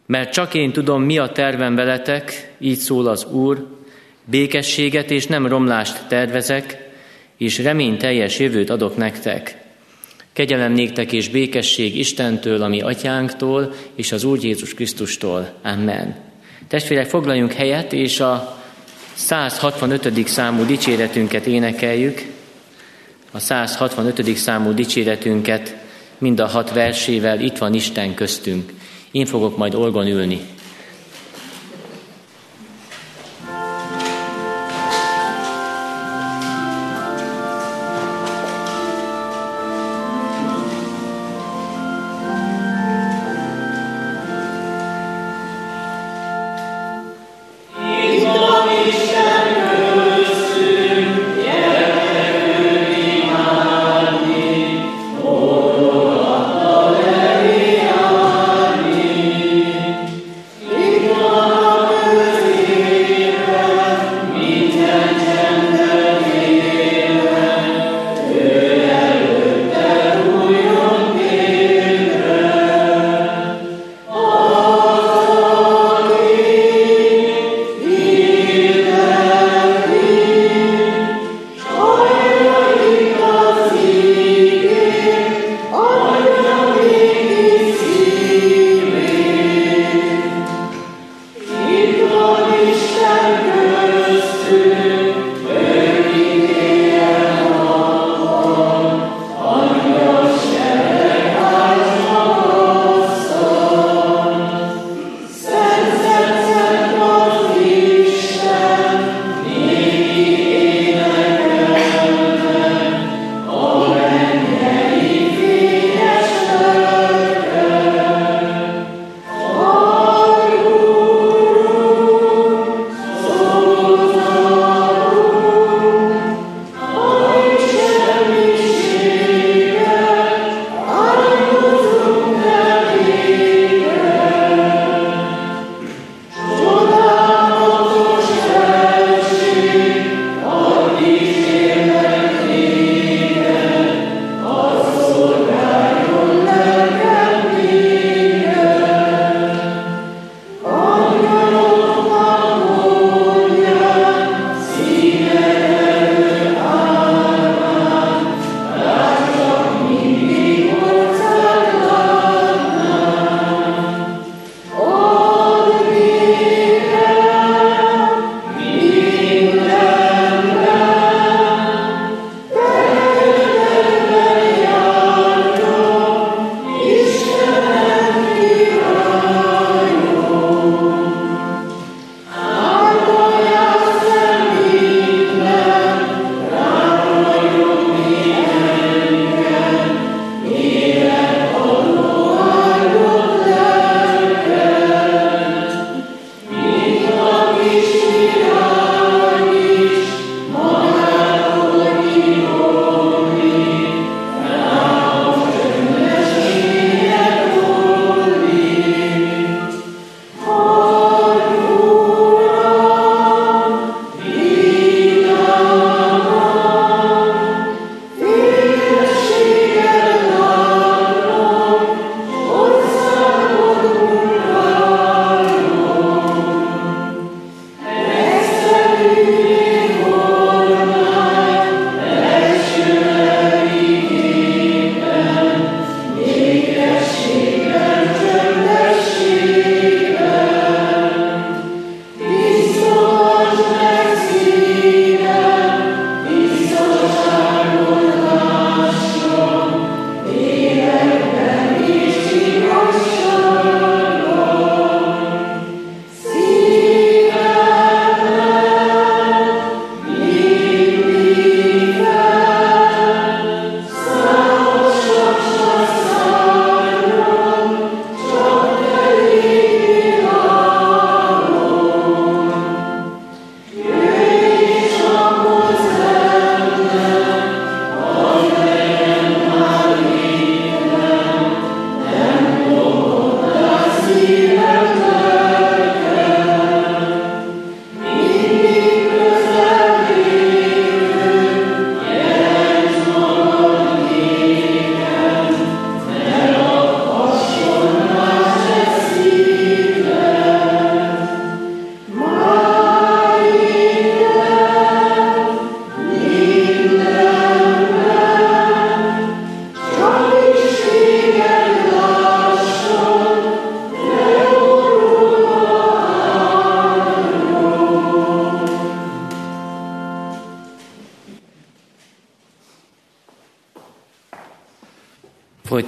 Mert csak én tudom, mi a tervem veletek, így szól az Úr, békességet és nem romlást tervezek, és reményteljes jövőt adok nektek. Kegyelem néktek és békesség Istentől, a mi atyánktól, és az Úr Jézus Krisztustól. Amen. Testvérek, foglaljunk helyet, és a 165. számú dicséretünket énekeljük. A 165. számú dicséretünket mind a 6 versével, itt van Isten köztünk. Én fogok majd orgon ülni.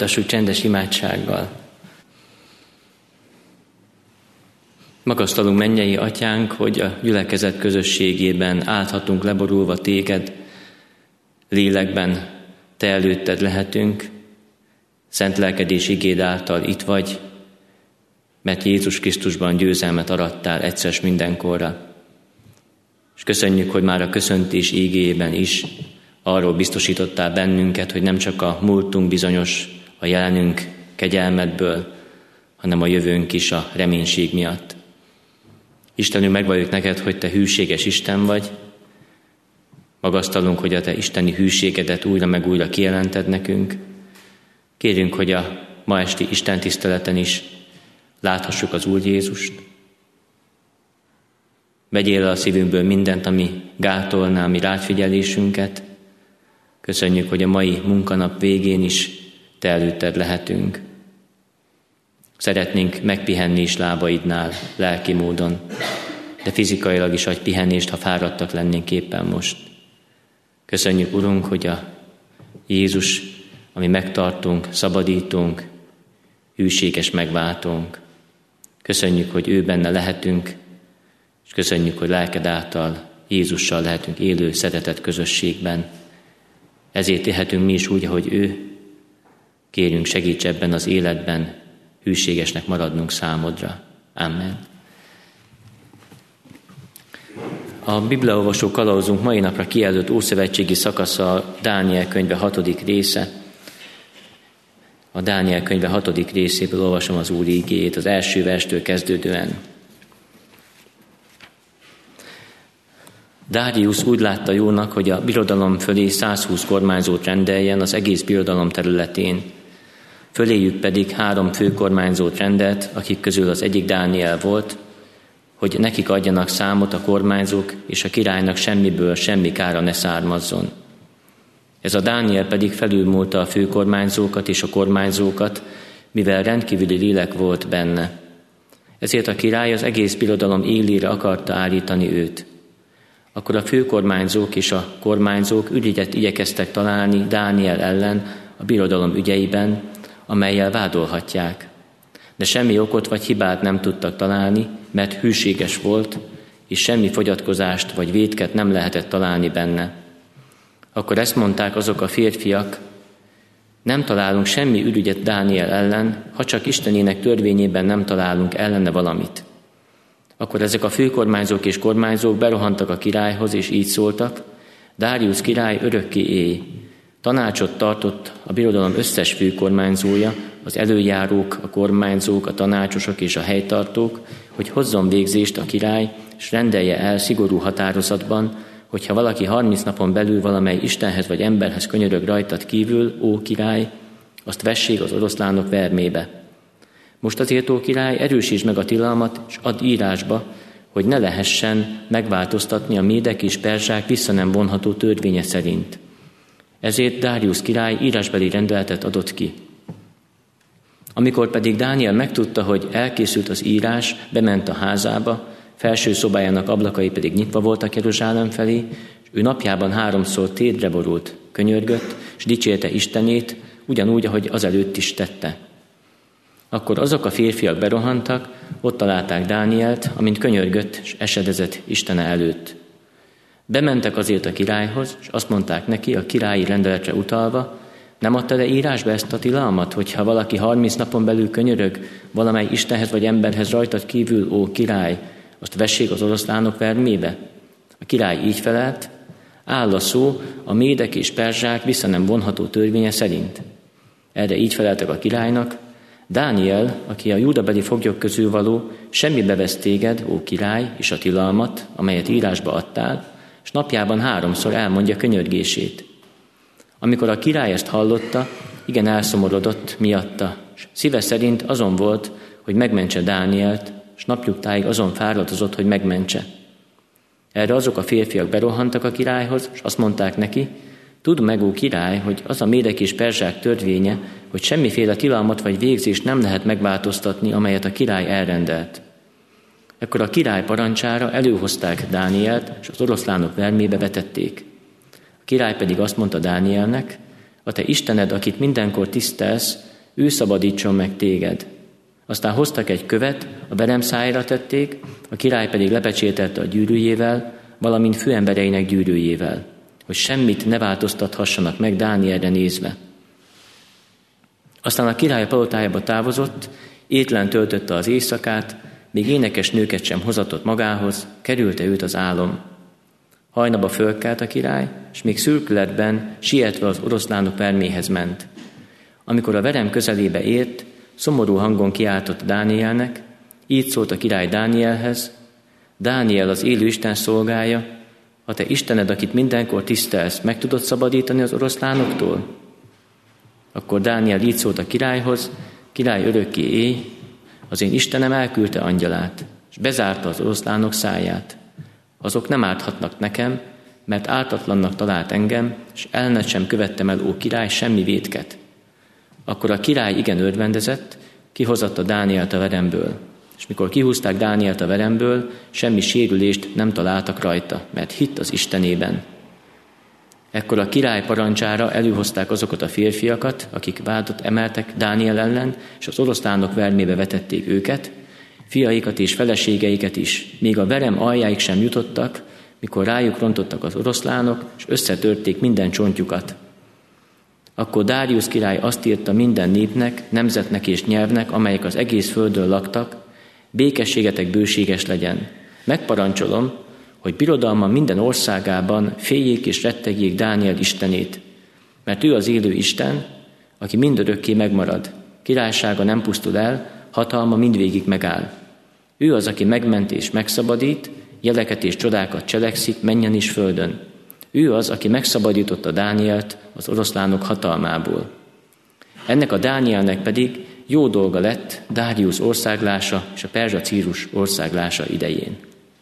folytassuk csendes imádsággal. Magasztalunk mennyei Atyánk, hogy a gyülekezet közösségében állhatunk leborulva téged, lélekben te előtted lehetünk, szent lelked és igéd által itt vagy, mert Jézus Krisztusban győzelmet arattál egyszer mindenkorra. És köszönjük, hogy már a köszöntés ígéjében is arról biztosítottál bennünket, hogy nem csak a múltunk bizonyos, a jelenünk kegyelmedből, hanem a jövőnk is a reménység miatt. Istenünk, megvalljuk neked, hogy te hűséges Isten vagy. Magasztalunk, hogy a te isteni hűségedet újra meg újra kijelented nekünk. Kérjünk, hogy a ma esti Isten tiszteleten is láthassuk az Úr Jézust. Vegyél el a szívünkből mindent, ami gátolná a mi ráfigyelésünket. Köszönjük, hogy a mai munkanap végén is te előtted lehetünk. Szeretnénk megpihenni is lábaidnál, lelki módon, de fizikailag is adj pihenést, ha fáradtak lennénk éppen most. Köszönjük, Urunk, hogy a Jézus, ami megtartunk, szabadítunk, hűséges megváltónk. Köszönjük, hogy ő benne lehetünk, és köszönjük, hogy lelked által Jézussal lehetünk élő, szeretett közösségben. Ezért élhetünk mi is úgy, ahogy ő. Kérünk, segíts ebben az életben, hűségesnek maradnunk számodra. Amen. A bibliaolvasó kalauzunk mai napra kijelölt ószövetségi szakasza a Dániel könyve 6. része. A Dániel könyve 6. részéből olvasom az Úr igéjét, az első verstől kezdődően. Dáriusz úgy látta jónak, hogy a birodalom fölé 120 kormányzót rendeljen az egész birodalom területén. Föléjük pedig 3 főkormányzót rendelt, akik közül az egyik Dániel volt, hogy nekik adjanak számot a kormányzók, és a királynak semmiből semmi kára ne származzon. Ez a Dániel pedig felülmúlta a főkormányzókat és a kormányzókat, mivel rendkívüli lélek volt benne. Ezért a király az egész birodalom élére akarta állítani őt. Akkor a főkormányzók és a kormányzók ügyet igyekeztek találni Dániel ellen a birodalom ügyeiben, amellyel vádolhatják. De semmi okot vagy hibát nem tudtak találni, mert hűséges volt, és semmi fogyatkozást vagy vétket nem lehetett találni benne. Akkor ezt mondták azok a férfiak, nem találunk semmi ürügyet Dániel ellen, ha csak Istenének törvényében nem találunk ellene valamit. Akkor ezek a főkormányzók és kormányzók berohantak a királyhoz, és így szóltak, Dáriusz király örökké élj. Tanácsot tartott a birodalom összes főkormányzója, az előjárók, a kormányzók, a tanácsosok és a helytartók, hogy hozzon végzést a király, és rendelje el szigorú határozatban, hogyha valaki 30 napon belül valamely Istenhez vagy emberhez könyörög rajtad kívül, ó király, azt vessék az oroszlánok vermébe. Most azért, ó király, erősítsd meg a tilalmat, és add írásba, hogy ne lehessen megváltoztatni a médek és perzsák vissza nem vonható törvénye szerint. Ezért Dáriusz király írásbeli rendeletet adott ki. Amikor pedig Dániel megtudta, hogy elkészült az írás, bement a házába, felső szobájának ablakai pedig nyitva voltak Jeruzsálem felé, és ő napjában 3-szor térdre borult, könyörgött, és dicsérte Istenét, ugyanúgy, ahogy azelőtt is tette. Akkor azok a férfiak berohantak, ott találták Dánielt, amint könyörgött, és esedezett Istene előtt. Bementek azért a királyhoz, és azt mondták neki, a királyi rendeletre utalva, nem adta le írásba ezt a tilalmat, hogyha valaki 30 napon belül könyörög valamely Istenhez vagy emberhez rajtad kívül, ó király, azt vessék az oroszlánok vermébe? A király így felelt, áll a szó a médek és perzsák vissza nem vonható törvénye szerint. Erre így feleltek a királynak, Dániel, aki a júdabeli foglyok közül való, semmibe vesz téged, ó király, és a tilalmat, amelyet írásba adtál, és napjában 3-szor elmondja könyörgését. Amikor a király ezt hallotta, igen elszomorodott miatta, és szíve szerint azon volt, hogy megmentse Dánielt, és napjuktáig azon fáradozott, hogy megmentse. Erre azok a férfiak berohantak a királyhoz, és azt mondták neki, tudd meg, ó király, hogy az a médek és perzsák törvénye, hogy semmiféle tilalmat vagy végzést nem lehet megváltoztatni, amelyet a király elrendelt. Ekkor a király parancsára előhozták Dánielt, és az oroszlánok vermébe vetették. A király pedig azt mondta Dánielnek, a te Istened, akit mindenkor tisztelsz, ő szabadítson meg téged. Aztán hoztak egy követ, a verem szájára tették, a király pedig lepecsételte a gyűrűjével, valamint főembereinek gyűrűjével, hogy semmit ne változtathassanak meg Dánielre nézve. Aztán a király palotájába távozott, étlen töltötte az éjszakát, még énekes nőket sem hozatott magához, kerülte őt az álom. Hajnalba fölkelt a király, és még szürkületben sietve az oroszlánok verméhez ment. Amikor a verem közelébe ért, szomorú hangon kiáltott Dánielnek, így szólt a király Dánielhez: Dániel, az élő Isten szolgája, ha te Istened, akit mindenkor tisztelsz, meg tudod szabadítani az oroszlánoktól? Akkor Dániel így szólt a királyhoz: Király, örökké élj, az én Istenem elküldte angyalát, és bezárta az oroszlánok száját. Azok nem árthatnak nekem, mert ártatlannak talált engem, és ellenet sem követtem el, ó király, semmi vétket. Akkor a király igen örvendezett, kihozatta Dánielt a veremből. És mikor kihúzták Dánielt a veremből, semmi sérülést nem találtak rajta, mert hitt az Istenében. Ekkor a király parancsára előhozták azokat a férfiakat, akik vádat emeltek Dániel ellen, és az oroszlánok vermébe vetették őket, fiaikat és feleségeiket is, még a verem aljáig sem jutottak, mikor rájuk rontottak az oroszlánok, és összetörték minden csontjukat. Akkor Dáriusz király azt írta minden népnek, nemzetnek és nyelvnek, amelyek az egész földön laktak: békességetek bőséges legyen. Megparancsolom, hogy birodalma minden országában féljék és rettegjék Dániel Istenét, mert ő az élő Isten, aki mindörökké megmarad. Királysága nem pusztul el, hatalma mindvégig megáll. Ő az, aki megment és megszabadít, jeleket és csodákat cselekszik mennyen is földön. Ő az, aki megszabadította Dánielt az oroszlánok hatalmából. Ennek a Dánielnek pedig jó dolga lett Dáriusz országlása és a perzsa Círus országlása idején.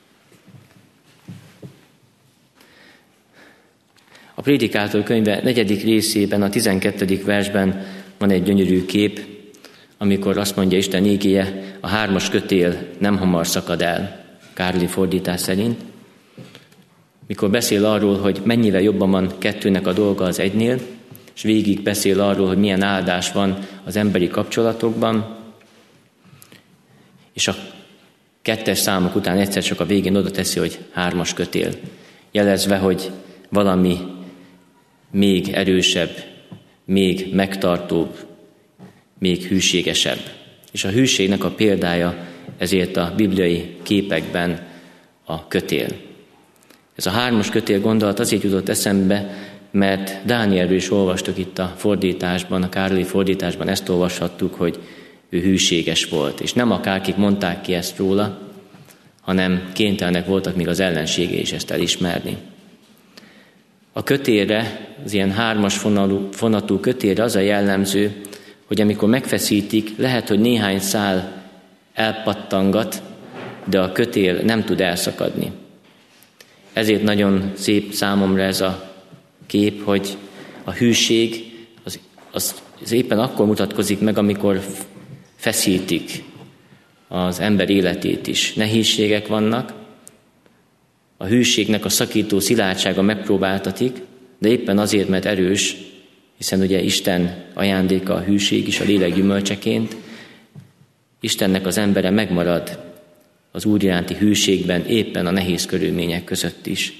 A Prédikátor könyve 4. részében, a 12. versben van egy gyönyörű kép, amikor azt mondja Isten ígéje: a 3. kötél nem hamar szakad el, Károli fordítás szerint. Mikor beszél arról, hogy mennyivel jobban van 2-nek a dolga az 1-nél, és végig beszél arról, hogy milyen áldás van az emberi kapcsolatokban, és a 2-es számok után egyszer csak a végén oda teszi, hogy 3. kötél, jelezve, hogy valami még erősebb, még megtartóbb, még hűségesebb. És a hűségnek a példája ezért a bibliai képekben a kötél. Ez a 3. kötél gondolat azért jutott eszembe, mert Dánielről is olvastuk itt a fordításban, a Károli fordításban ezt olvashattuk, hogy ő hűséges volt. És nem akárkik mondták ki ezt róla, hanem kénytelenek voltak még az ellenségei is ezt elismerni. A kötélre, az ilyen 3-as fonatú kötélre az a jellemző, hogy amikor megfeszítik, lehet, hogy néhány szál elpattangat, de a kötél nem tud elszakadni. Ezért nagyon szép számomra ez a kép, hogy a hűség az éppen akkor mutatkozik meg, amikor feszítik az ember életét is. Nehézségek vannak, a hűségnek a szakító szilárdsága megpróbáltatik, de éppen azért, mert erős, hiszen ugye Isten ajándéka a hűség is a lélek gyümölcseként, Istennek az embere megmarad az Úr iránti hűségben éppen a nehéz körülmények között is.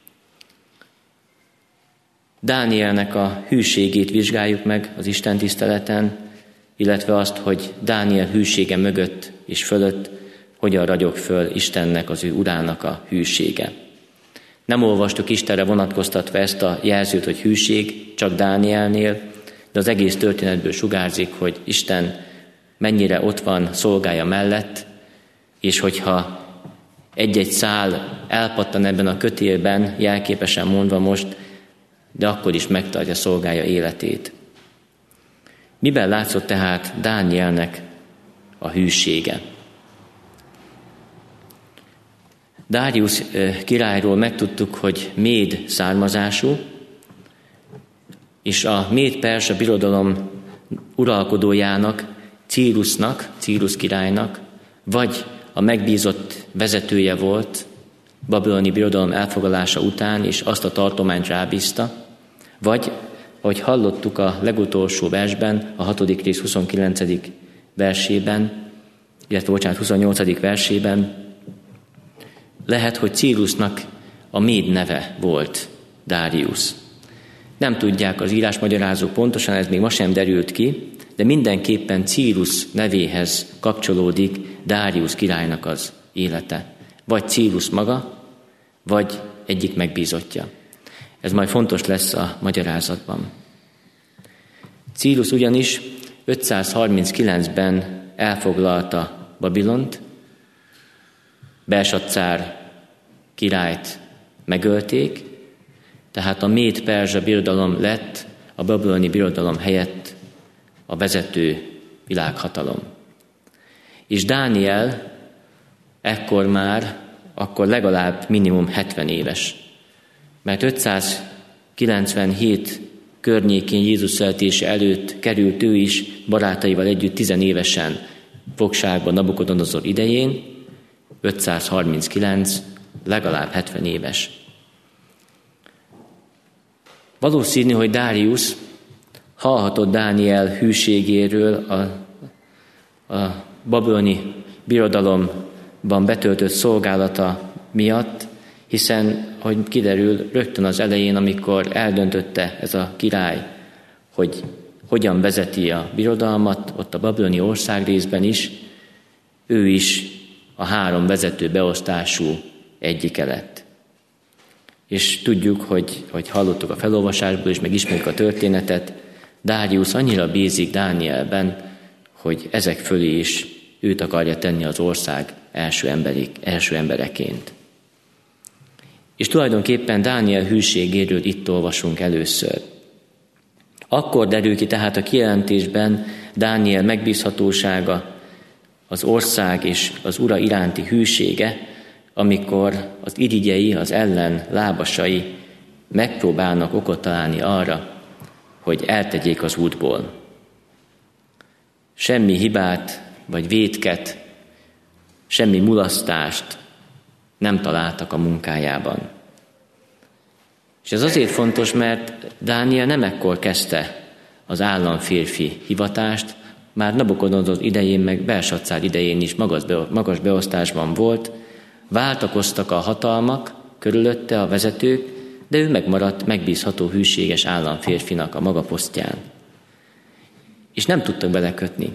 Dánielnek a hűségét vizsgáljuk meg az Isten tiszteleten, illetve azt, hogy Dániel hűsége mögött és fölött hogyan ragyog föl Istennek, az ő Urának a hűsége. Nem olvastuk Istenre vonatkoztatva ezt a jelzőt, hogy hűség csak Dánielnél, de az egész történetből sugárzik, hogy Isten mennyire ott van szolgája mellett, és hogyha egy-egy szál elpattan ebben a kötélben, jelképesen mondva most, de akkor is megtartja szolgája életét. Miben látszott tehát Dánielnek a hűsége? Dáriusz királyról megtudtuk, hogy méd származású, és a méd-perzsa birodalom uralkodójának, Círusz királynak, vagy a megbízott vezetője volt babiloni birodalom elfoglalása után, és azt a tartományt rábízta, vagy ahogy hallottuk a legutolsó versben, a 6. rész 29. versében, 28. versében, lehet, hogy Círusnak a méd neve volt Dáriusz. Nem tudják az írásmagyarázók pontosan, ez még ma sem derült ki, de mindenképpen Círus nevéhez kapcsolódik Dáriusz királynak az élete. Vagy Círus maga, vagy egyik megbízottja. Ez majd fontos lesz a magyarázatban. Círus ugyanis 539-ben elfoglalta Babilont, Belsaccár királyt megölték, tehát a Méd-Perzsa birodalom lett a babiloni birodalom helyett a vezető világhatalom. És Dániel akkor legalább minimum 70 éves, mert 597 környékén Jézus születése előtt került ő is barátaival együtt 10 évesen fogságba Nabukodonozor idején, 539 legalább 70 éves. Valószínű, hogy Dáriusz hallhatott Dániel hűségéről a babiloni birodalomban betöltött szolgálata miatt, hiszen, hogy kiderül rögtön az elején, amikor eldöntötte ez a király, hogy hogyan vezeti a birodalmat, ott a babiloni országrészben is, ő is a 3 vezető beosztású egyike lett. És tudjuk, hogy hallottuk a felolvasásból, és meg ismerjük a történetet, Dáriusz annyira bízik Dánielben, hogy ezek fölé is őt akarja tenni az ország első embereként. És tulajdonképpen Dániel hűségéről itt olvasunk először. Akkor derül ki tehát a kijelentésben Dániel megbízhatósága, az ország és az ura iránti hűsége, amikor az irigyei, az ellen lábasai megpróbálnak okot találni arra, hogy eltegyék az útból. Semmi hibát vagy vétket, semmi mulasztást nem találtak a munkájában. És ez azért fontos, mert Dániel nem ekkor kezdte az államférfi hivatást, már Nabukodonozor idején, meg Belsaccár idején is magas beosztásban volt, váltakoztak a hatalmak körülötte, a vezetők, de ő megmaradt megbízható, hűséges államférfinak a maga posztján. És nem tudtak belekötni.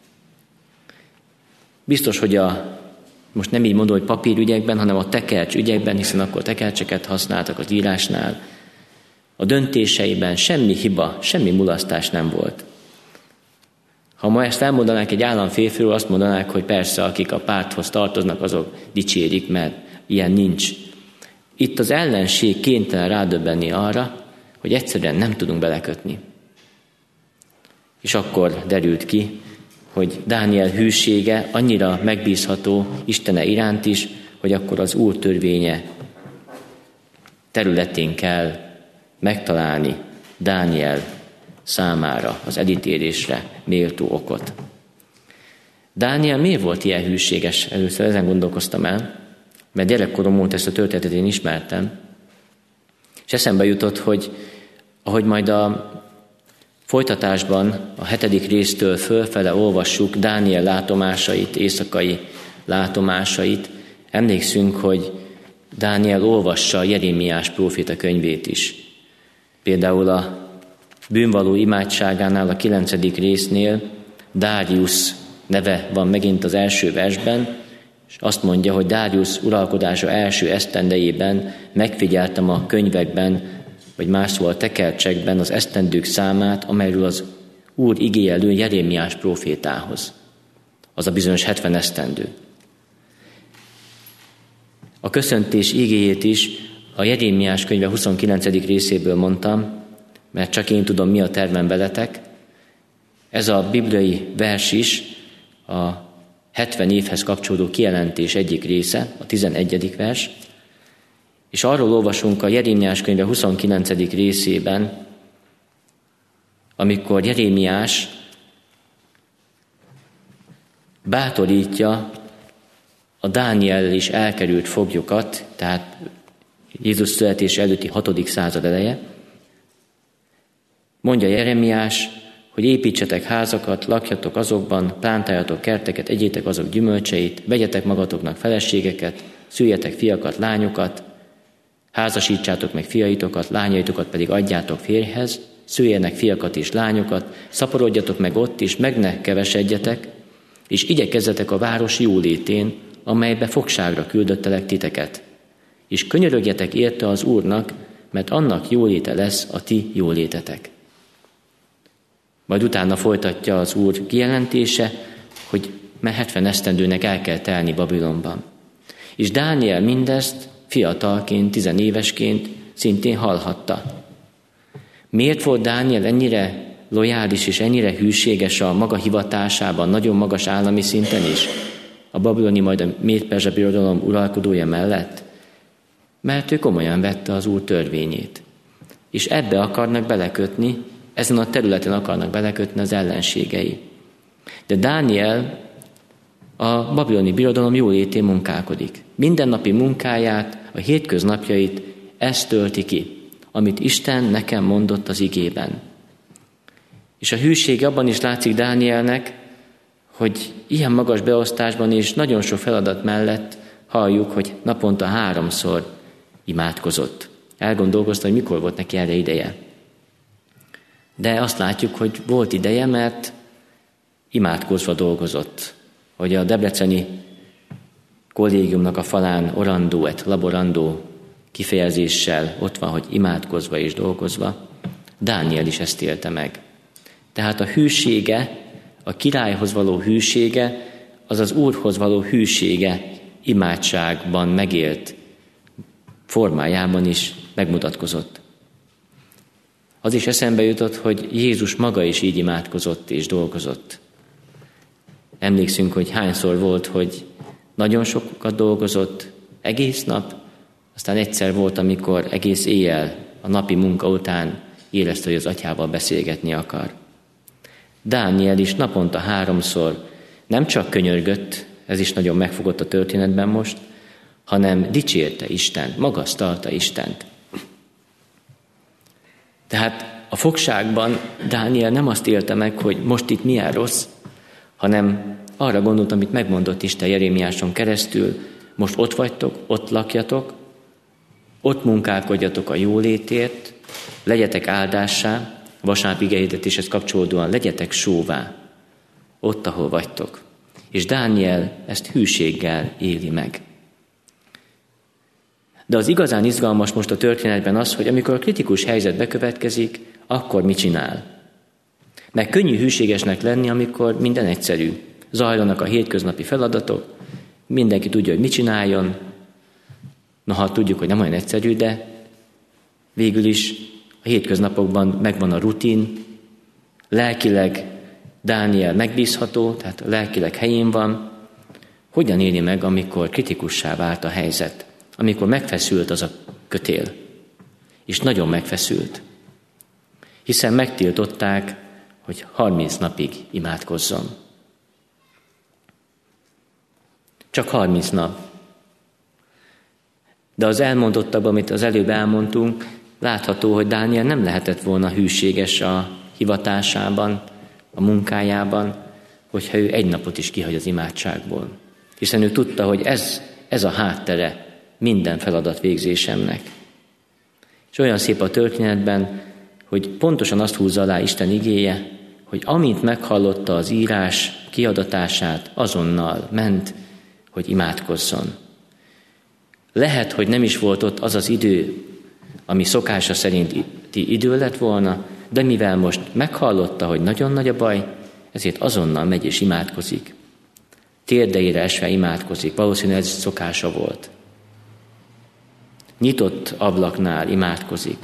Biztos, hogy most nem így mondom, hogy papírügyekben, hanem a tekercs ügyekben, hiszen akkor tekercseket használtak az írásnál. A döntéseiben semmi hiba, semmi mulasztás nem volt. Ha ma ezt elmondanák egy államférfiről, azt mondanák, hogy persze, akik a párthoz tartoznak, azok dicsérik, mert ilyen nincs. Itt az ellenség kénytelen rádöbbenni arra, hogy egyszerűen nem tudunk belekötni. És akkor derült ki, hogy Dániel hűsége annyira megbízható Istene iránt is, hogy akkor az Úr törvénye területén kell megtalálni Dániel számára az elítélésre méltó okot. Dániel miért volt ilyen hűséges? Először ezen gondolkoztam el, mert gyerekkorom óta ezt a történetet én ismertem, és eszembe jutott, hogy ahogy majd a folytatásban a 7. résztől fölfele olvassuk Dániel látomásait, éjszakai látomásait, emlékszünk, hogy Dániel olvassa Jeremiás próféta könyvét is. Például a bűnvaló imádságánál a 9. résznél Dáriusz neve van megint az első versben, és azt mondja, hogy Dáriusz uralkodása első esztendejében megfigyeltem a könyvekben, vagy más szóval tekercsekben az esztendők számát, amelyről az Úr igéje lő Jeremiás prófétához. Az a bizonyos 70 esztendő. A köszöntés igéjét is a Jeremiás könyve 29. részéből mondtam, mert csak én tudom, mi a tervem veletek. Ez a bibliai vers is a 70 évhez kapcsolódó kijelentés egyik része, a 11. vers, és arról olvasunk a Jeremiás könyve 29. részében, amikor Jeremiás bátorítja a Dániel is elkerült foglyokat, tehát Jézus születése előtti 6. század eleje, Mondja Jeremiás, hogy építsetek házakat, lakjatok azokban, plántáljatok kerteket, egyétek azok gyümölcseit, vegyetek magatoknak feleségeket, szüljetek fiakat, lányokat, házasítsátok meg fiaitokat, lányaitokat pedig adjátok férjhez, szüljenek fiakat és lányokat, szaporodjatok meg ott is, meg ne kevesedjetek, és igyekezzetek a város jólétén, amelybe fogságra küldöttelek titeket. És könyörögjetek érte az Úrnak, mert annak jóléte lesz a ti jólétetek. Majd utána folytatja az Úr kijelentése, hogy 70 esztendőnek el kell telni Babilonban. És Dániel mindezt fiatalként, 10 évesként szintén hallhatta. Miért volt Dániel ennyire lojális és ennyire hűséges a maga hivatásában, nagyon magas állami szinten is, a babiloni, majd a Méd-Perzsa birodalom uralkodója mellett? Mert ő komolyan vette az Úr törvényét. És ebbe akarnak belekötni, ezen a területen akarnak belekötni az ellenségei. De Dániel a babiloni birodalom jólétén munkálkodik. Mindennapi munkáját, a hétköznapjait ezt tölti ki, amit Isten nekem mondott az igében. És a hűség abban is látszik Dánielnek, hogy ilyen magas beosztásban és nagyon sok feladat mellett halljuk, hogy naponta 3-szor imádkozott. Elgondolkozta, hogy mikor volt neki erre ideje. De azt látjuk, hogy volt ideje, mert imádkozva dolgozott. Hogy a debreceni kollégiumnak a falán orandó et laborandó kifejezéssel ott van, hogy imádkozva és dolgozva, Dániel is ezt élte meg. Tehát a hűsége, a királyhoz való hűsége, az az Úrhoz való hűsége imádságban megélt formájában is megmutatkozott. Az is eszembe jutott, hogy Jézus maga is így imádkozott és dolgozott. Emlékszünk, hogy hányszor volt, hogy nagyon sokat dolgozott egész nap, aztán egyszer volt, amikor egész éjjel a napi munka után érezte, hogy az atyával beszélgetni akar. Dániel is naponta 3-szor nem csak könyörgött, ez is nagyon megfogott a történetben most, hanem dicsérte Istent, magasztalta Istent. Tehát a fogságban Dániel nem azt élte meg, hogy most itt milyen rossz, hanem arra gondolt, amit megmondott Isten Jeremiáson keresztül, most ott vagytok, ott lakjatok, ott munkálkodjatok a jólétért, legyetek áldássá, vasárnap igehirdetéshez kapcsolódóan legyetek sóvá, ott, ahol vagytok. És Dániel ezt hűséggel éli meg. De az igazán izgalmas most a történetben az, hogy amikor a kritikus helyzet bekövetkezik, akkor mit csinál? Mert könnyű hűségesnek lenni, amikor minden egyszerű. Zajlanak a hétköznapi feladatok, mindenki tudja, hogy mit csináljon. Noha tudjuk, hogy nem olyan egyszerű, de végül is a hétköznapokban megvan a rutin, lelkileg Dániel megbízható, tehát lelkileg helyén van. Hogyan éli meg, amikor kritikussá vált a helyzet? Amikor megfeszült az a kötél, és nagyon megfeszült, hiszen megtiltották, hogy 30 napig imádkozzon. Csak 30 nap. De az elmondottakban, amit az előbb elmondtunk, látható, hogy Dániel nem lehetett volna hűséges a hivatásában, a munkájában, hogyha ő egy napot is kihagy az imádságból. Hiszen ő tudta, hogy ez a háttere minden feladat végzésemnek. És olyan szép a történetben, hogy pontosan azt húzza alá Isten igéje, hogy amint meghallotta az írás kiadatását, azonnal ment, hogy imádkozzon. Lehet, hogy nem is volt ott az az idő, ami szokása szerinti idő lett volna, de mivel most meghallotta, hogy nagyon nagy a baj, ezért azonnal megy és imádkozik. Térdeire esve imádkozik, valószínűleg ez szokása volt. Nyitott ablaknál imádkozik.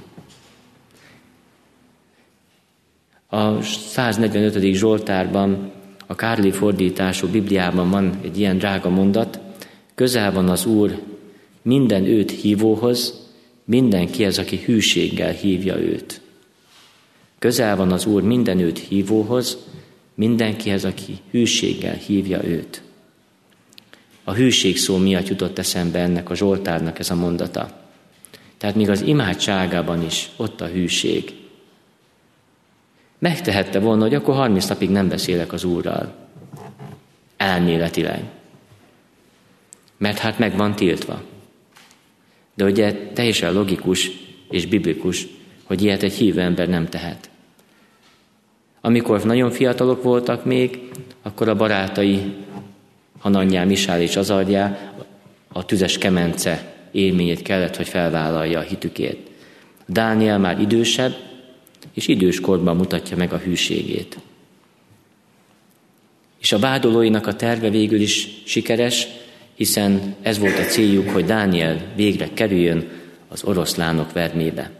A 145. Zsoltárban, a Kárli fordítású Bibliában van egy ilyen drága mondat: közel van az Úr minden őt hívóhoz, mindenkihez, aki hűséggel hívja őt. Közel van az Úr minden őt hívóhoz, mindenkihez, aki hűséggel hívja őt. A hűség szó miatt jutott eszembe ennek a Zsoltárnak ez a mondata. Tehát még az imádságában is ott a hűség. Megtehette volna, hogy akkor 30 napig nem beszélek az Úrral. Elméletileg. Mert hát meg van tiltva. De ugye teljesen logikus és biblikus, hogy ilyet egy hívő ember nem tehet. Amikor nagyon fiatalok voltak még, akkor a barátai, Hananyá, Misál és Azarjá a tüzes kemence élményét kellett, hogy felvállalja a hitükért. Dániel már idősebb, és időskorban mutatja meg a hűségét. És a vádolóinak a terve végül is sikeres, hiszen ez volt a céljuk, hogy Dániel végre kerüljön az oroszlánok vermébe.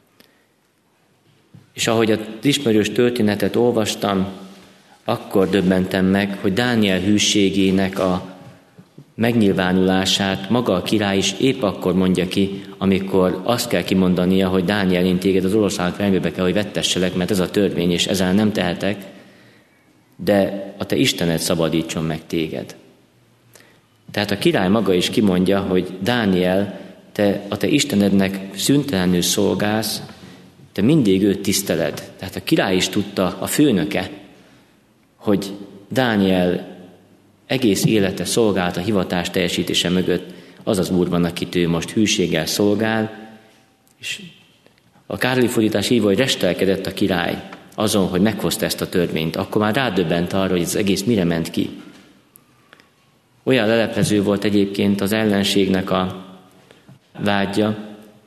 És ahogy az ismerős történetet olvastam, akkor döbbentem meg, hogy Dániel hűségének a megnyilvánulását maga a király is épp akkor mondja ki, amikor azt kell kimondania, hogy Dániel, én téged az oroszlánok vermébe kell, hogy vettesselek, mert ez a törvény, és ezzel nem tehetek, de a te Istened szabadítson meg téged. Tehát a király maga is kimondja, hogy Dániel, te a te Istenednek szüntelenül szolgálsz, te mindig őt tiszteled. Tehát a király is tudta, a főnöke, hogy Dániel egész élete szolgált a hivatás teljesítése mögött, az az Úr van, akit ő most hűséggel szolgál, és a Károli fordítás írva, hogy restelkedett a király azon, hogy meghozta ezt a törvényt, akkor már rádöbbent arra, hogy ez egész mire ment ki. Olyan leleplező volt egyébként az ellenségnek a vágya,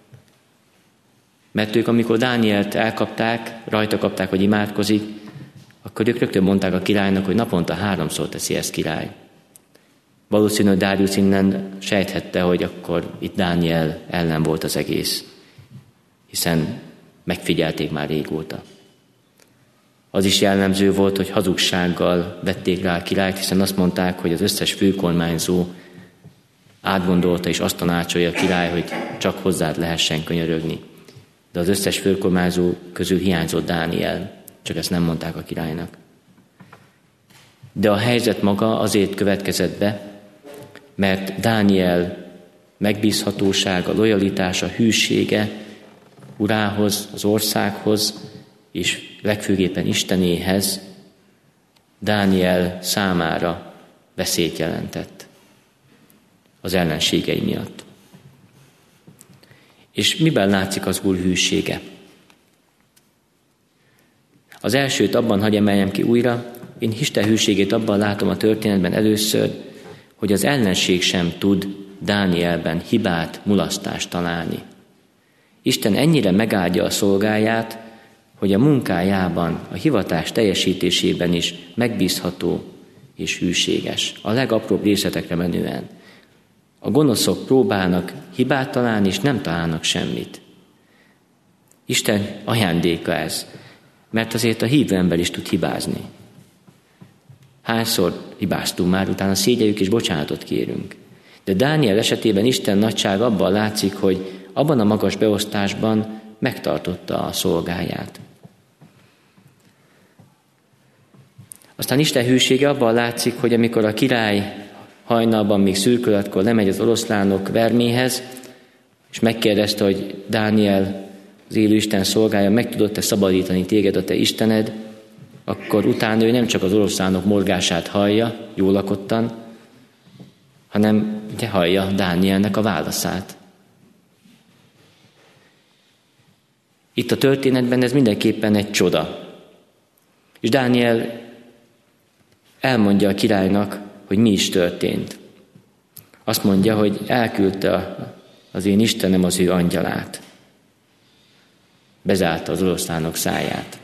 mert ők, amikor Dánielt elkapták, rajta kapták, hogy imádkozik, akkor ők rögtön mondták a királynak, hogy naponta 3-szor teszi ezt király. Valószínű, hogy Dáriusz innen sejthette, hogy akkor itt Dániel ellen volt az egész, hiszen megfigyelték már régóta. Az is jellemző volt, hogy hazugsággal vették rá a királyt, hiszen azt mondták, hogy az összes főkormányzó átgondolta és azt tanácsolja a király, hogy csak hozzád lehessen könyörögni. De az összes főkormányzó közül hiányzott Dániel, csak ezt nem mondták a királynak. De a helyzet maga azért következett be, mert Dániel megbízhatósága, lojalitása, hűsége urához, az országhoz, és legfőképpen Istenéhez Dániel számára veszélyt jelentett az ellenségei miatt. És miben látszik az Úr hűsége? Az elsőt abban hadd emeljem ki újra, én Isten hűségét abban látom a történetben először, hogy az ellenség sem tud Dánielben hibát, mulasztást találni. Isten ennyire megáldja a szolgáját, hogy a munkájában, a hivatás teljesítésében is megbízható és hűséges. A legapróbb részletekre menően. A gonoszok próbálnak hibát találni, és nem találnak semmit. Isten ajándéka ez, mert azért a hívő ember is tud hibázni. Hányszor hibáztunk már, utána szégyeljük és bocsánatot kérünk. De Dániel esetében Isten nagyság abban látszik, hogy abban a magas beosztásban megtartotta a szolgáját. Aztán Isten hűsége abban látszik, hogy amikor a király hajnalban még szürkületkor lemegy az oroszlánok verméhez, és megkérdezte, hogy Dániel, az élő Isten szolgája, meg tudott-e szabadítani téged a te Istened, akkor utána ő nem csak az oroszlánok morgását hallja, jól lakottan, hanem hallja Dánielnek a válaszát. Itt a történetben ez mindenképpen egy csoda. És Dániel elmondja a királynak, hogy mi is történt. Azt mondja, hogy elküldte az én Istenem az ő angyalát. Bezárta az oroszlánok száját.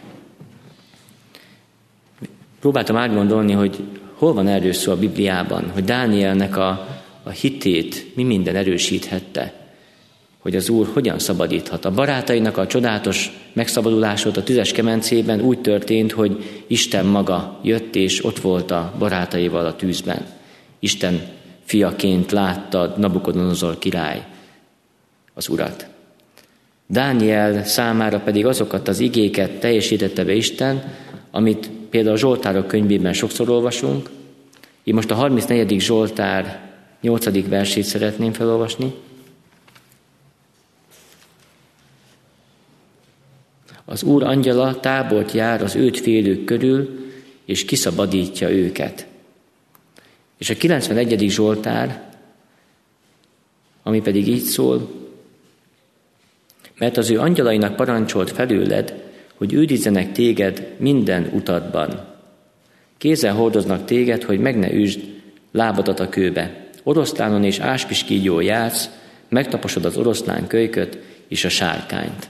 Próbáltam átgondolni, hogy hol van erről szó a Bibliában, hogy Dánielnek a hitét mi minden erősíthette, hogy az Úr hogyan szabadíthat. A barátainak a csodálatos megszabadulása a tüzes kemencében úgy történt, hogy Isten maga jött, és ott volt a barátaival a tűzben. Isten fiaként látta Nabukodonozor király az Urat. Dániel számára pedig azokat az igéket teljesítette be Isten, amit például a Zsoltárok könyvében sokszor olvasunk. Én most a 34. Zsoltár 8. versét szeretném felolvasni. Az Úr angyala tábort jár az őt félők körül, és kiszabadítja őket. És a 91. Zsoltár, ami pedig így szól, mert az ő angyalainak parancsolt felőled, hogy őrizzenek téged minden utadban. Kézzel hordoznak téged, hogy meg ne üsd lábadat a kőbe. Oroszlánon és áspiskígyón jársz, megtaposod az oroszlán kölyköt és a sárkányt.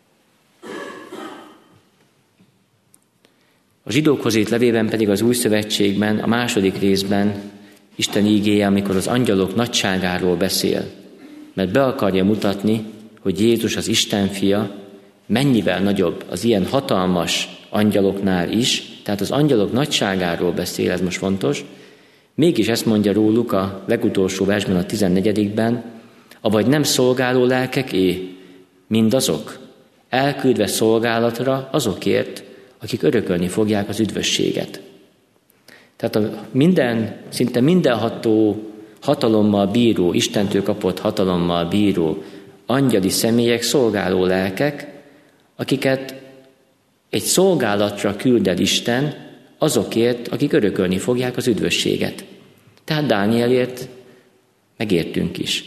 A zsidókhoz írt levélben pedig az Új Szövetségben, a 2. részben Isten ígéje, amikor az angyalok nagyságáról beszél, mert be akarja mutatni, hogy Jézus az Isten fia mennyivel nagyobb az ilyen hatalmas angyaloknál is, tehát az angyalok nagyságáról beszél, ez most fontos, mégis ezt mondja róluk a legutolsó versben, a 14-ben, avagy nem szolgáló lelkeké, mindazok, elküldve szolgálatra azokért, akik örökölni fogják az üdvösséget. Tehát szinte mindenható hatalommal bíró, Istentől kapott hatalommal bíró angyali személyek, szolgáló lelkek, akiket egy szolgálatra küld el Isten azokért, akik örökölni fogják az üdvösséget. Tehát Dánielért megértünk is.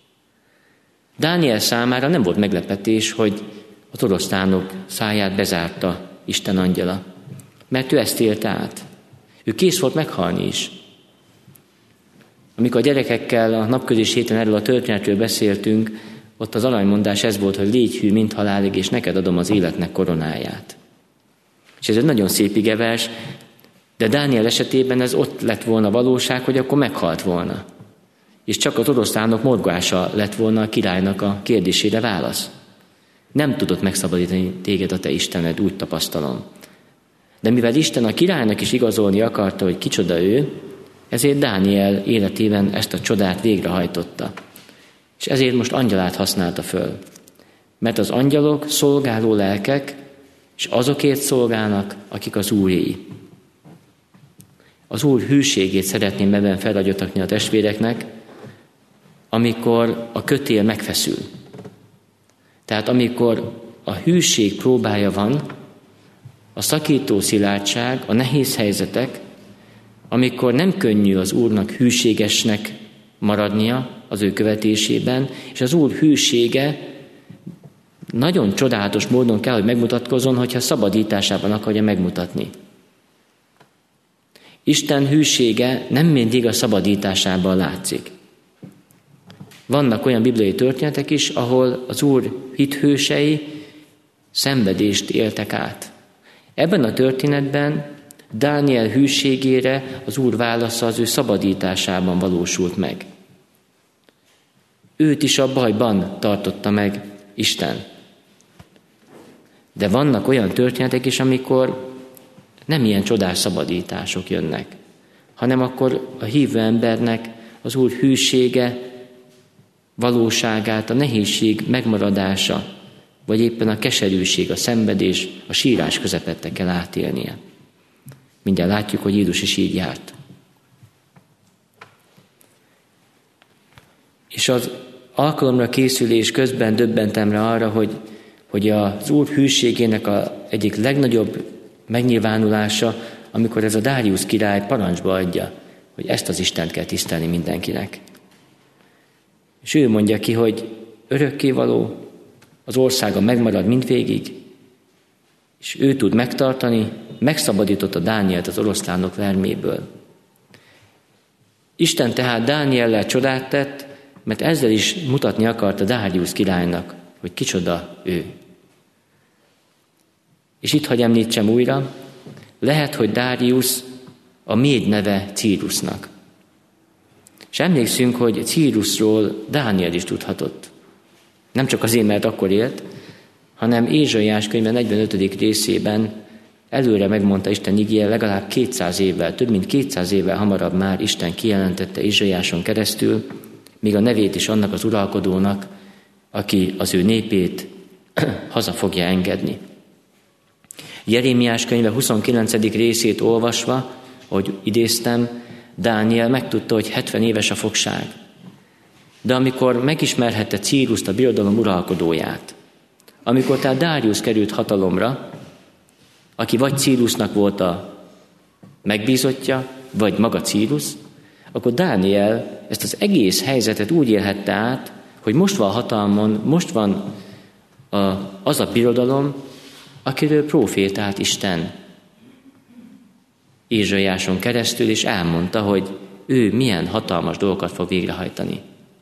Dániel számára nem volt meglepetés, hogy az oroszlánok száját bezárta Isten angyala, mert ő ezt élte át. Ő kész volt meghalni is. Amikor a gyerekekkel a napközis héten erről a történetről beszéltünk, ott az aranymondás ez volt, hogy légy hű, mint halálig, és neked adom az életnek koronáját. És ez egy nagyon szép igevers, de Dániel esetében ez ott lett volna valóság, hogy akkor meghalt volna. És csak az oroszlánok morgása lett volna a királynak a kérdésére válasz. Nem tudott megszabadítani téged a te Istened, úgy tapasztalom. De mivel Isten a királynak is igazolni akarta, hogy kicsoda ő, ezért Dániel életében ezt a csodát végrehajtotta. És ezért most angyalát használta föl. Mert az angyalok szolgáló lelkek, és azokért szolgálnak, akik az Úréi. Az Úr hűségét szeretném ebben felragyotatni a testvéreknek, amikor a kötél megfeszül. Tehát amikor a hűség próbája van, a szakító szilárdság, a nehéz helyzetek, amikor nem könnyű az Úrnak hűségesnek maradnia az ő követésében, és az Úr hűsége nagyon csodálatos módon kell, hogy megmutatkozzon, hogyha szabadításában akarja megmutatni. Isten hűsége nem mindig a szabadításában látszik. Vannak olyan bibliai történetek is, ahol az Úr hithősei szenvedést éltek át. Ebben a történetben Dániel hűségére az Úr válasza az ő szabadításában valósult meg. Őt is a bajban tartotta meg Isten. De vannak olyan történetek is, amikor nem ilyen csodás szabadítások jönnek, hanem akkor a hívő embernek az Úr hűsége, valóságát, a nehézség megmaradása, vagy éppen a keserűség, a szenvedés, a sírás közepette kell átélnie. Mindjárt látjuk, hogy Jézus is így járt. És az alkalomra készülés közben döbbentem rá arra, hogy az Úr hűségének egyik legnagyobb megnyilvánulása, amikor ez a Dáriusz király parancsba adja, hogy ezt az Istent kell tisztelni mindenkinek. És ő mondja ki, hogy örökkévaló, az országa megmarad mindvégig, és ő tud megtartani, megszabadította Dánielt az oroszlánok verméből. Isten tehát Dániellel csodát tett, mert ezzel is mutatni akarta Dáriusz királynak, hogy kicsoda ő. És itt hagy említsem újra, lehet, hogy Dáriusz a méd neve Círusnak. És emlékszünk, hogy Círusról Dániel is tudhatott. Nem csak azért, mert akkor élt, hanem Ézsaiás könyve 45. részében előre megmondta Isten igéje, legalább 200 évvel, több mint 200 évvel hamarabb már Isten kijelentette Ézsaiáson keresztül, még a nevét is annak az uralkodónak, aki az ő népét haza fogja engedni. Jeremiás könyve 29. részét olvasva, ahogy idéztem, Dániel megtudta, hogy 70 éves a fogság. De amikor megismerhette Círuszt, a birodalom uralkodóját, amikor tehát Dáriusz került hatalomra, aki vagy Círusznak volt a megbízottja, vagy maga Círusz, akkor Dániel ezt az egész helyzetet úgy élhette át, hogy most van hatalmon, most van az a birodalom, akiről profétált Isten Ézsaiáson keresztül, és elmondta, hogy ő milyen hatalmas dolgokat fog végrehajtani.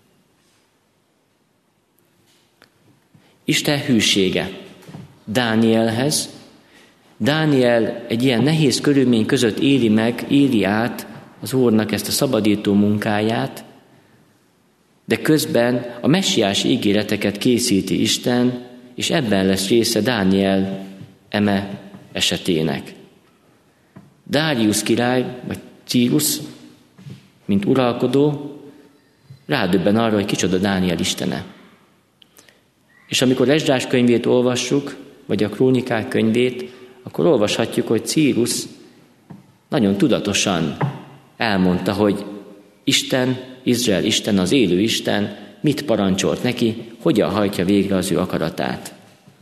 Isten hűsége Dánielhez. Dániel egy ilyen nehéz körülmény között éli át az Úrnak ezt a szabadító munkáját, de közben a messiás ígéreteket készíti Isten, és ebben lesz része Dániel eme esetének. Dáriusz király, vagy Círusz, mint uralkodó, rádöbben arra, hogy kicsoda Dániel istene. És amikor Esdrás könyvét olvassuk, vagy a Krónikák könyvét, akkor olvashatjuk, hogy Círusz nagyon tudatosan elmondta, hogy Isten, Izrael Isten, az élő Isten mit parancsolt neki, hogyan hajtja végre az ő akaratát.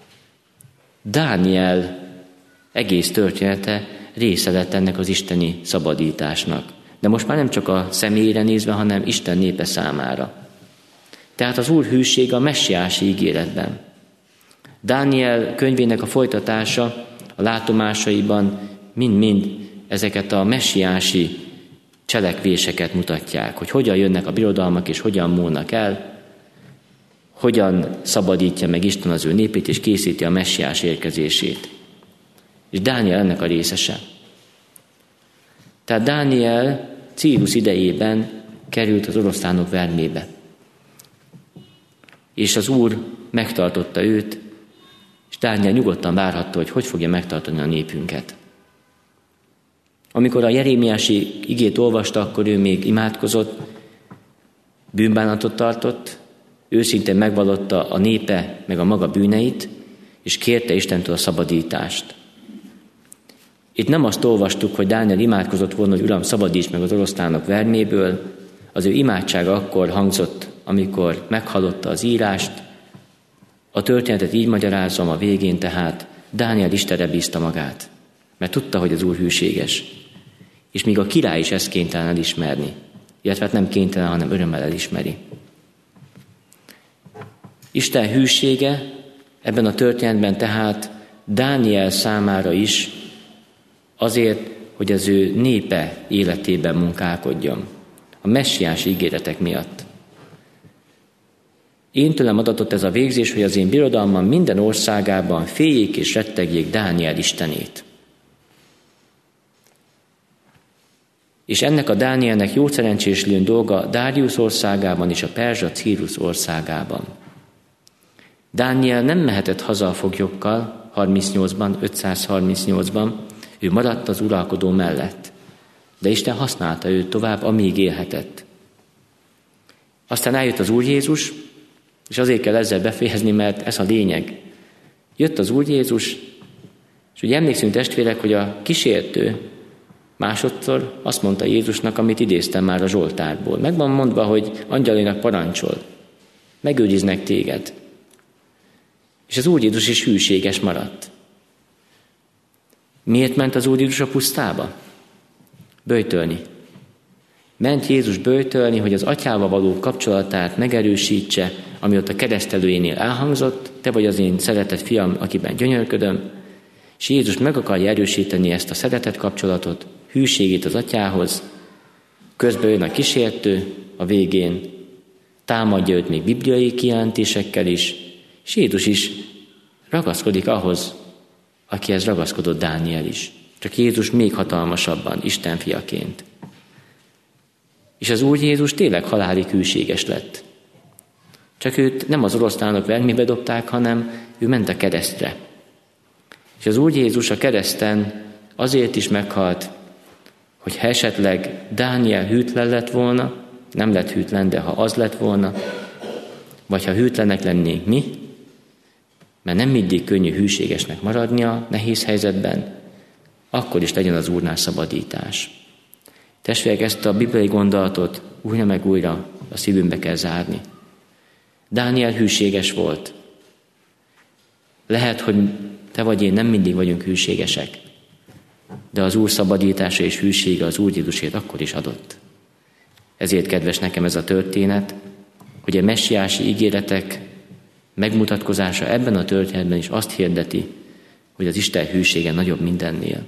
Dániel egész története része lett ennek az isteni szabadításnak. De most már nem csak a személyére nézve, hanem Isten népe számára. Tehát az Úr hűsége a messiási ígéretben. Dániel könyvének a folytatása a látomásaiban mind-mind ezeket a messiási cselekvéseket mutatják, hogy hogyan jönnek a birodalmak és hogyan múlnak el, hogyan szabadítja meg Isten az ő népét és készíti a messiás érkezését. És Dániel ennek a részese. Tehát Dániel Círusz idejében került az oroszlánok vermébe. És az Úr megtartotta őt, és Dániel nyugodtan várhatta, hogy fogja megtartani a népünket. Amikor a Jerémiási igét olvasta, akkor ő még imádkozott, bűnbánatot tartott, őszintén megvallotta a népe meg a maga bűneit, és kérte Istentől a szabadítást. Itt nem azt olvastuk, hogy Dániel imádkozott volna, hogy Uram, szabadíts meg az oroszlánok verméből. Az ő imádsága akkor hangzott, amikor meghallotta az írást. A történetet így magyarázom a végén, tehát Dániel Istenre bízta magát, mert tudta, hogy az Úr hűséges. És még a király is ezt kénytelen elismerni. Illetve nem kénytelen, hanem örömmel elismeri. Isten hűsége ebben a történetben tehát Dániel számára is azért, hogy az ő népe életében munkálkodjon. A messiás ígéretek miatt. Én tőlem adatott ez a végzés, hogy az én birodalmam minden országában féljék és rettegjék Dániel istenét. És ennek a Dánielnek jó szerencséslőn dolga Dáriusz országában és a perzsa Círusz országában. Dániel nem mehetett haza a foglyokkal 538-ban, ő maradt az uralkodó mellett, de Isten használta őt tovább, amíg élhetett. Aztán eljött az Úr Jézus, és azért kell ezzel befejezni, mert ez a lényeg. Jött az Úr Jézus, és ugye emlékszünk testvérek, hogy a kísértő másodszor azt mondta Jézusnak, amit idéztem már a Zsoltárból. Meg van mondva, hogy angyalinak parancsol, megőriznek téged. És az Úr Jézus is hűséges maradt. Miért ment az Úr Jézus a pusztába? Böjtölni. Ment Jézus böjtölni, hogy az atyával való kapcsolatát megerősítse, ami ott a keresztelőjénél elhangzott, te vagy az én szeretett fiam, akiben gyönyörködöm, és Jézus meg akarja erősíteni ezt a szeretett kapcsolatot, hűségét az atyához, közben jön a kísértő, a végén támadja őt még bibliai kijelentésekkel is, és Jézus is ragaszkodik ahhoz, akihez ragaszkodott Dániel is. Csak Jézus még hatalmasabban, Isten fiaként. És az Úr Jézus tényleg halálig hűséges lett. Csak őt nem az oroszlánok vermébe dobták, hanem ő ment a keresztre. És az Úr Jézus a kereszten azért is meghalt, hogy ha esetleg Dániel hűtlen lett volna, nem lett hűtlen, de ha az lett volna, vagy ha hűtlenek lennénk mi, mert nem mindig könnyű hűségesnek maradnia nehéz helyzetben, akkor is legyen az Úrnál szabadítás. Testvérek, ezt a bibliai gondolatot újra meg újra a szívünkbe kell zárni. Dániel hűséges volt. Lehet, hogy te vagy én nem mindig vagyunk hűségesek, de az Úr szabadítása és hűsége az Úr Jézusért akkor is adott. Ezért kedves nekem ez a történet, hogy a messiási ígéretek megmutatkozása ebben a történetben is azt hirdeti, hogy az Isten hűsége nagyobb mindennél.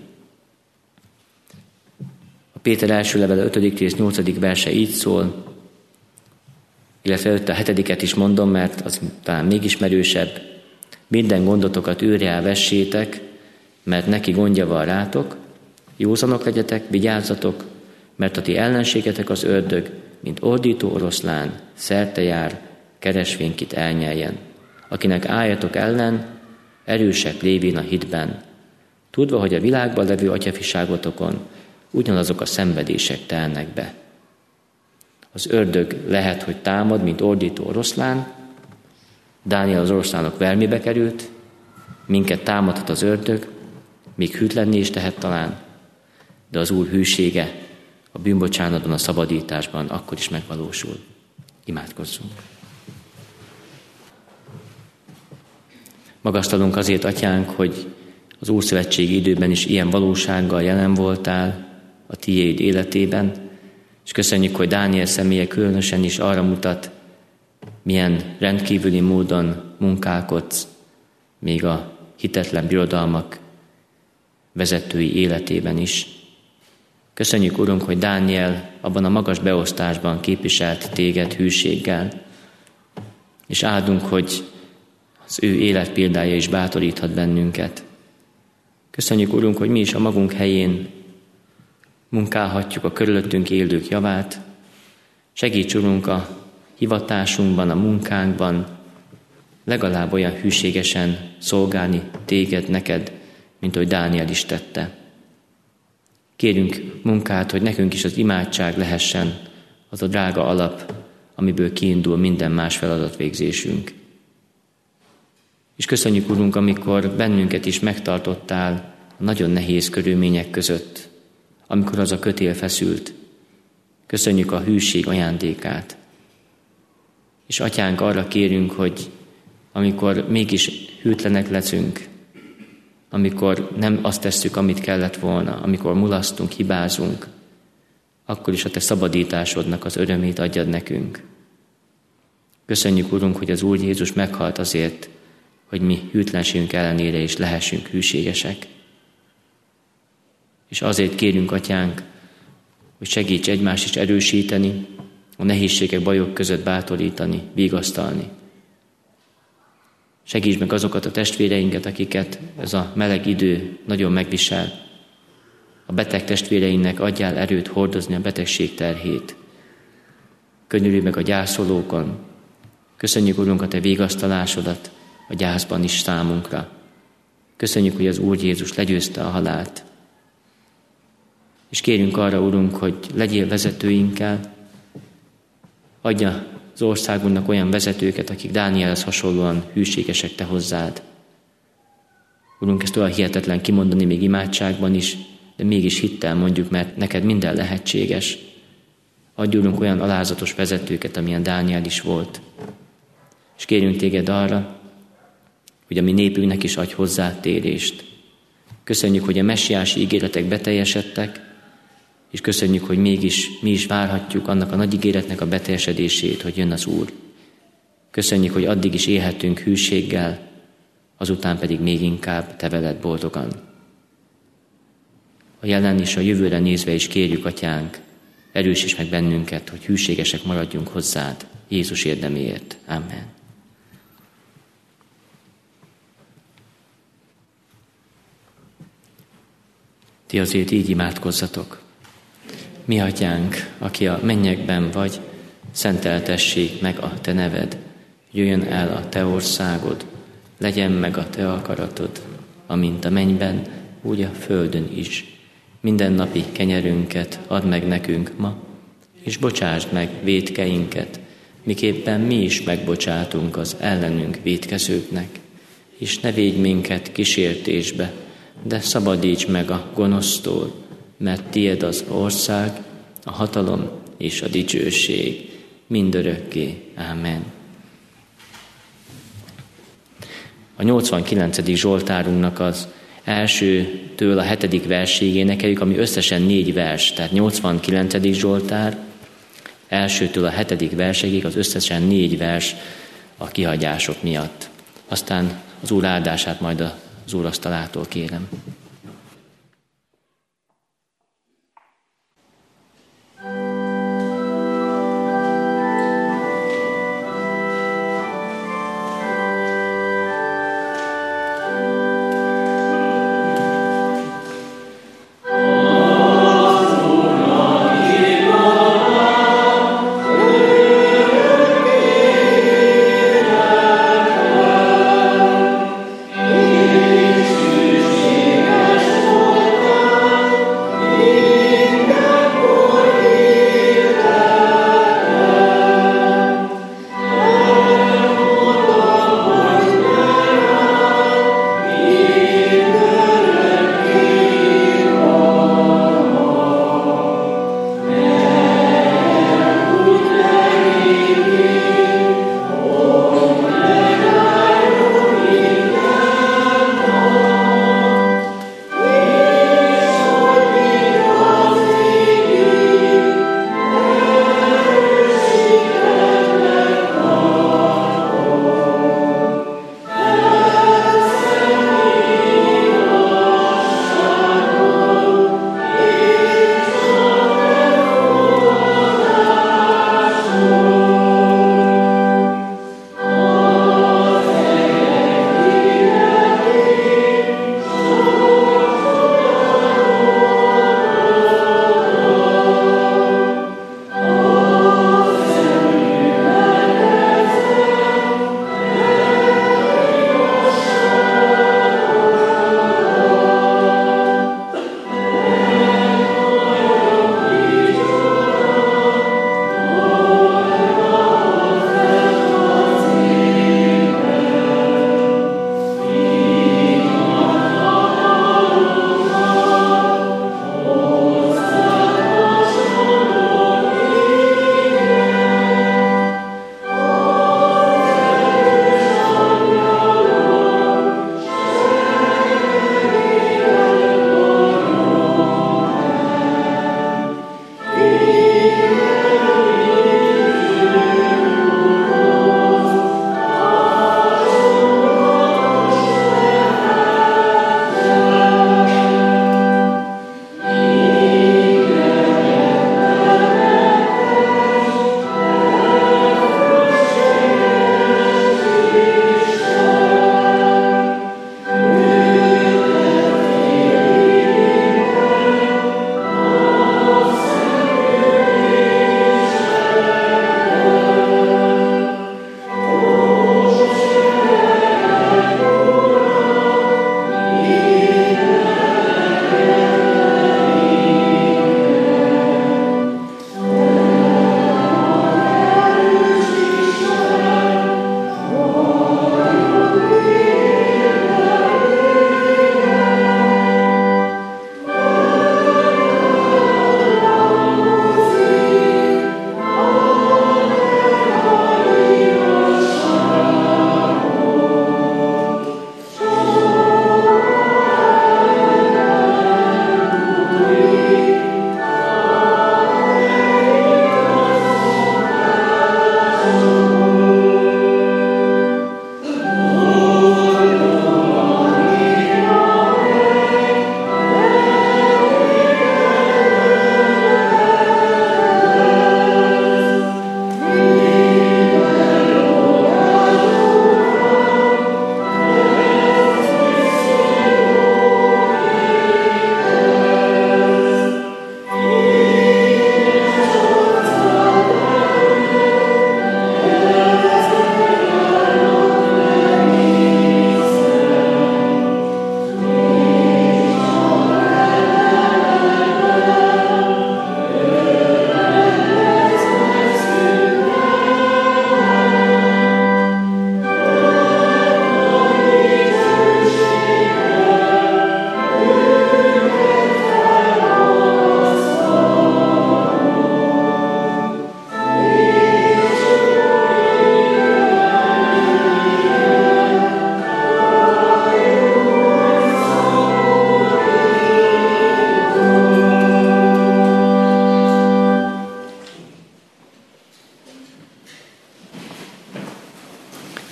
A Péter első levele 5. rész 8. verse így szól, illetve előtte a 7. is mondom, mert az talán még ismerősebb. Minden gondotokat őre vessétek, mert neki gondja van rátok, józanok legyetek, vigyázzatok, mert a ti ellenségetek az ördög, mint ordító oroszlán, szerte jár, keresvén kit elnyeljen, akinek álljatok ellen, erősek lévén a hitben, tudva, hogy a világban levő atyafiságotokon ugyanazok a szenvedések telnek be. Az ördög lehet, hogy támad, mint ordító oroszlán, Dániel az oroszlánok vermébe került, minket támadhat az ördög, még hűtlenné is tehet talán, de az Úr hűsége a bűnbocsánatban, a szabadításban akkor is megvalósul. Imádkozzunk! Magasztalunk azért, Atyánk, hogy az Ószövetségi időben is ilyen valósággal jelen voltál a tiéd életében, és köszönjük, hogy Dániel személye különösen is arra mutat, milyen rendkívüli módon munkálkodsz még a hitetlen birodalmak vezetői életében is. Köszönjük, Urunk, hogy Dániel abban a magas beosztásban képviselt téged hűséggel, és áldunk, hogy az ő életpéldája is bátoríthat bennünket. Köszönjük, Urunk, hogy mi is a magunk helyén munkálhatjuk a körülöttünk élők javát. Segíts, Urunk, a hivatásunkban, a munkánkban legalább olyan hűségesen szolgálni téged, neked, mint ahogy Dániel is tette. Kérünk munkát, hogy nekünk is az imádság lehessen az a drága alap, amiből kiindul minden más feladatvégzésünk. És köszönjük, Urunk, amikor bennünket is megtartottál a nagyon nehéz körülmények között, amikor az a kötél feszült. Köszönjük a hűség ajándékát. És Atyánk, arra kérünk, hogy amikor mégis hűtlenek leszünk, amikor nem azt tesszük, amit kellett volna, amikor mulasztunk, hibázunk, akkor is a te szabadításodnak az örömét adjad nekünk. Köszönjük, Urunk, hogy az Úr Jézus meghalt azért, hogy mi hűtlenségünk ellenére is lehessünk hűségesek. És azért kérünk, Atyánk, hogy segíts egymást is erősíteni, a nehézségek, bajok között bátorítani, vigasztalni. Segíts meg azokat a testvéreinket, akiket ez a meleg idő nagyon megvisel. A beteg testvéreinknek adjál erőt hordozni a betegség terhét. Könyörülj meg a gyászolókon. Köszönjük, Urunk, a te vigasztalásodat a gyászban is számunkra. Köszönjük, hogy az Úr Jézus legyőzte a halált. És kérünk arra, Urunk, hogy legyél vezetőinkkel, adja az országunknak olyan vezetőket, akik Dánielhez hasonlóan hűségesek te hozzád. Urunk, ezt olyan hihetetlen kimondani még imádságban is, de mégis hittel mondjuk, mert neked minden lehetséges. Adj, Urunk, olyan alázatos vezetőket, amilyen Dániel is volt. És kérünk téged arra, hogy a mi népünknek is adj hozzátérést. Köszönjük, hogy a messiási ígéretek beteljesedtek, és köszönjük, hogy mégis mi is várhatjuk annak a nagy ígéretnek a beteljesedését, hogy jön az Úr. Köszönjük, hogy addig is élhetünk hűséggel, azután pedig még inkább te veled boldogan. A jelen és a jövőre nézve is kérjük, Atyánk, erősíts meg bennünket, hogy hűségesek maradjunk hozzád, Jézus érdeméért. Amen. Ti azért így imádkozzatok. Mi, Atyánk, aki a mennyekben vagy, szenteltessék meg a te neved, jöjjön el a te országod, legyen meg a te akaratod, amint a mennyben, úgy a földön is. Mindennapi kenyerünket add meg nekünk ma, és bocsásd meg vétkeinket, miképpen mi is megbocsátunk az ellenünk vétkezőknek, és ne védj minket kísértésbe, de szabadíts meg a gonosztól, mert tied az ország, a hatalom és a dicsőség mindörökké. Ámen. a 89. Zsoltárunknak az elsőtől a 7. verséig énekeljük, ami összesen 4 vers, tehát 89. Zsoltár, elsőtől a 7. verségig az összesen 4 vers a kihagyások miatt. Aztán az Úr áldását majd az úrasztalától kérem. Yeah.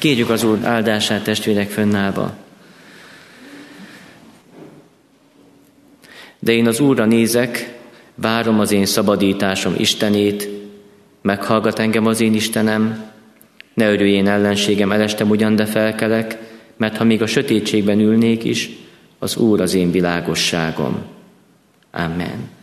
Kérjük az Úr áldását, testvérek, fönnállva. De én az Úrra nézek, várom az én szabadításom Istenét, meghallgat engem az én Istenem, ne örülj én ellenségem, elestem ugyan, de felkelek, mert ha még a sötétségben ülnék is, az Úr az én világosságom. Amen.